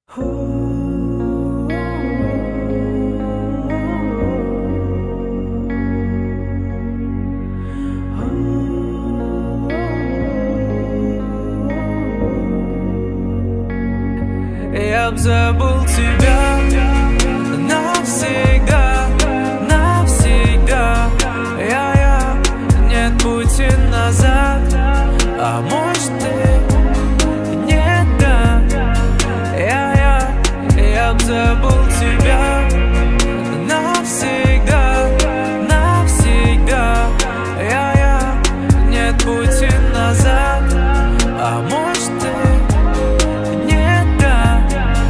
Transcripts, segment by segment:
Я б забыл тебя навсегда, навсегда. Нет пути назад, а может и нет, да. Я б забыл тебя навсегда, навсегда. Нет пути назад, а может и нет, да.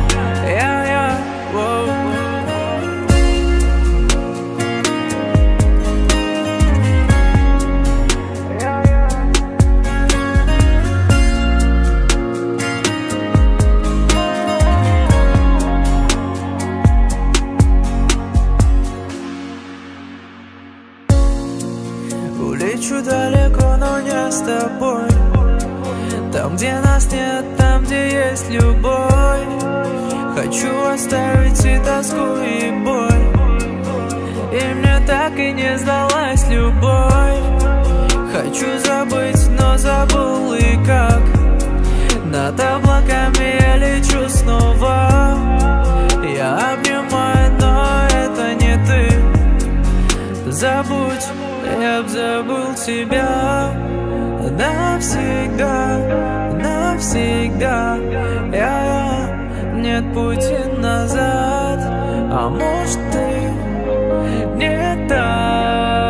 Улечу далеко, но не с тобой. Там, где нас нет, там, где есть любовь. Хочу оставить и тоску, и боль. И мне так и не сдалась любовь. Хочу забыть, но забыл и как. Над облаками я лечу снова. Я обнимаю, но это не ты. Забудь, я б забыл тебя навсегда, навсегда. Нет пути назад, а может и нет, да.